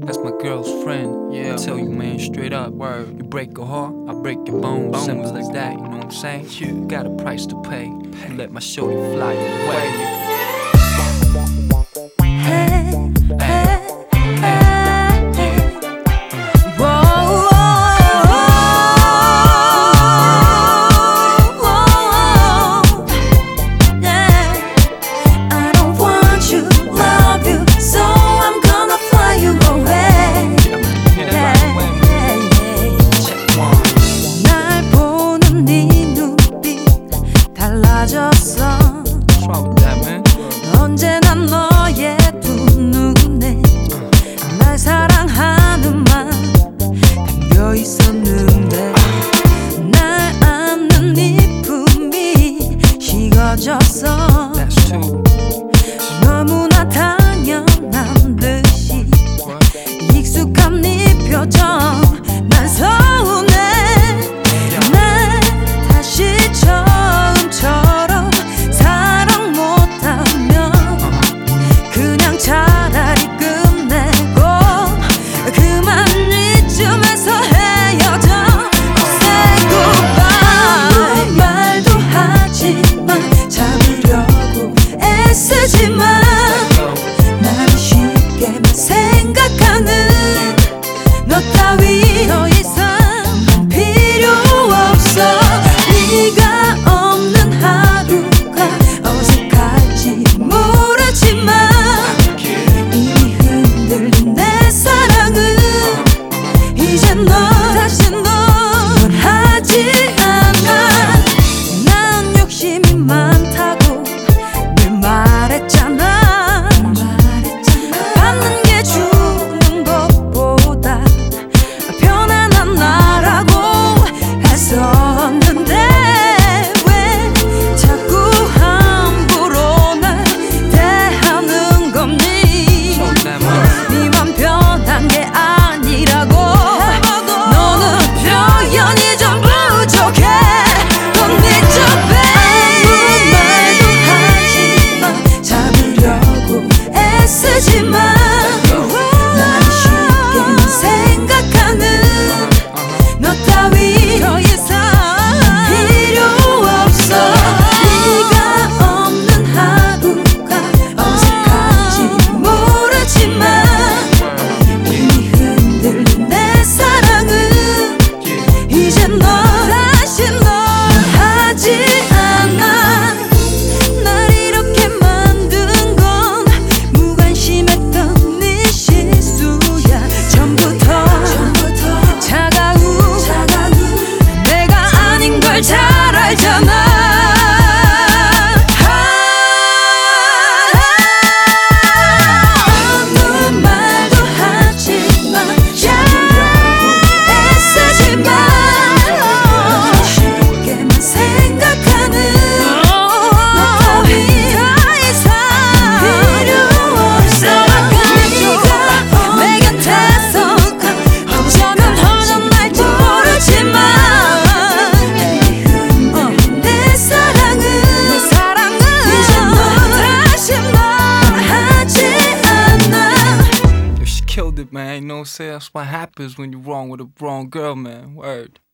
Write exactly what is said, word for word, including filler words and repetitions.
That's my girl's friend. Yeah, I tell you, man, straight up. Word. You break your heart, I break your bones. bones. Simple like that, you know what I'm saying? Yeah. You got a price to pay. pay. You let my shorty fly away. Hey, hey, hey, hey. Whoa, whoa, whoa, yeah. I don't want you, love you, so I'm gonna fly you away. Yeah, 날 보는 네 눈빛 달라졌어. 언제나 너의 두 눈에 날 사랑하는 말 담겨 있었는데 날 안는 네 품이 식어졌어. 너무나 당연한 듯이 익숙한 네 표정 난 서운해. 날 다시 처음처럼 사랑 못하면 그냥 차라리 끝내고 그만 이쯤에서 헤어져. Say goodbye. 말도 하지마 잡으려고 애쓰지마. 나를 쉽게만 생각하는 너 따위 더 이상 필요 없어. 네가 없는 하루가 어색할지 모르지만 이미 흔들린 내 사랑은 이제 너 다시 널 원하지 않아. 난 욕심이 많다고 늘 말했잖아. 받는 게 주는 것보다 편안한 나라고 했었는데 왜 자꾸 함부로 날 대하는 겁니? 네 맘 변한 게 아니라고. 너는 표현이 좀 부족해. Don't need to babe. 아무 말도 하지마 잡으려고 애쓰지마. 나를 쉽게만 생각하는 너 따위 더 이상 필요 없어. 네가 없는 하루가 어색할지 모르지만 이미 흔들린 내 사랑은 이제 너 다시 널 하지 않아. 날 이렇게 만든 건 무관심했던 네 실수야. 전부터 차가운 내가 아닌 걸 잘 알잖아. 아무 말도 하지마 잡으려고 애쓰지마. 너를 쉽게만 생각하는 너 따위 더 이상 필요 없어. 네가 내 곁에서 어쩌면 허전할지 모르지만 내 사랑은 이제 너 다시 널 하지 않아. Yo, she killed it, man. You know what I'm saying? That's what happens when you're wrong with a wrong girl, man. Word.